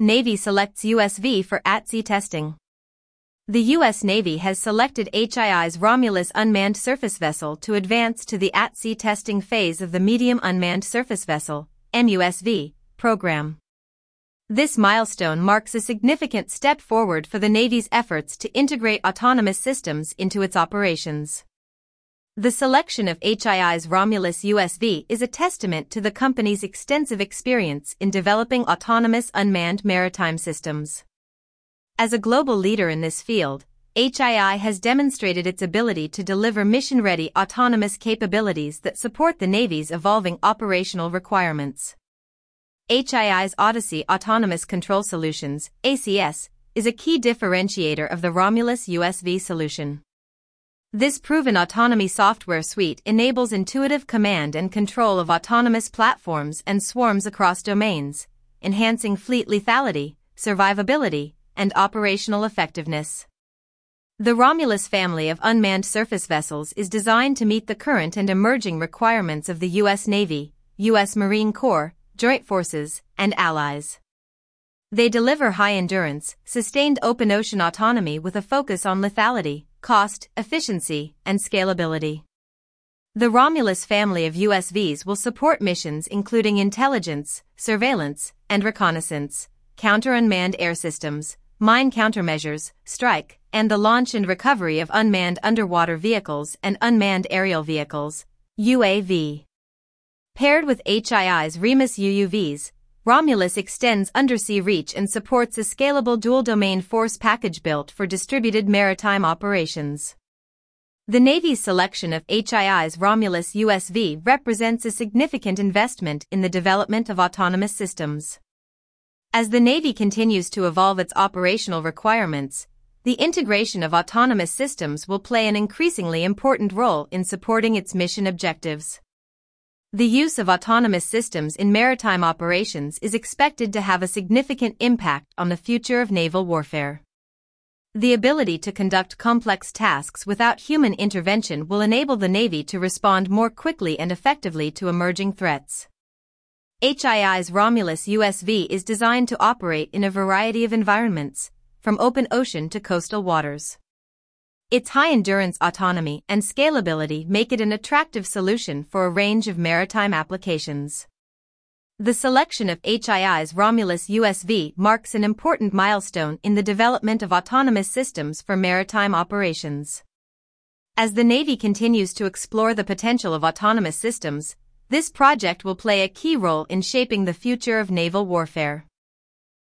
Navy selects USV for at-sea testing. The U.S. Navy has selected HII's Romulus Unmanned Surface Vessel to advance to the at-sea testing phase of the Medium Unmanned Surface Vessel (MUSV) program. This milestone marks a significant step forward for the Navy's efforts to integrate autonomous systems into its operations. The selection of HII's Romulus USV is a testament to the company's extensive experience in developing autonomous unmanned maritime systems. As a global leader in this field, HII has demonstrated its ability to deliver mission-ready autonomous capabilities that support the Navy's evolving operational requirements. HII's Odyssey Autonomous Control Solutions, ACS, is a key differentiator of the Romulus USV solution. This proven autonomy software suite enables intuitive command and control of autonomous platforms and swarms across domains, enhancing fleet lethality, survivability, and operational effectiveness. The Romulus family of unmanned surface vessels is designed to meet the current and emerging requirements of the U.S. Navy, U.S. Marine Corps, Joint Forces, and allies. They deliver high-endurance, sustained open ocean autonomy with a focus on lethality, cost, efficiency, and scalability. The Romulus family of USVs will support missions including intelligence, surveillance, and reconnaissance, counter-unmanned air systems, mine countermeasures, strike, and the launch and recovery of unmanned underwater vehicles and unmanned aerial vehicles, UAV. Paired with HII's Remus UUVs, Romulus extends undersea reach and supports a scalable dual-domain force package built for distributed maritime operations. The Navy's selection of HII's Romulus USV represents a significant investment in the development of autonomous systems. As the Navy continues to evolve its operational requirements, the integration of autonomous systems will play an increasingly important role in supporting its mission objectives. The use of autonomous systems in maritime operations is expected to have a significant impact on the future of naval warfare. The ability to conduct complex tasks without human intervention will enable the Navy to respond more quickly and effectively to emerging threats. HII's Romulus USV is designed to operate in a variety of environments, from open ocean to coastal waters. Its high-endurance autonomy and scalability make it an attractive solution for a range of maritime applications. The selection of HII's Romulus USV marks an important milestone in the development of autonomous systems for maritime operations. As the Navy continues to explore the potential of autonomous systems, this project will play a key role in shaping the future of naval warfare.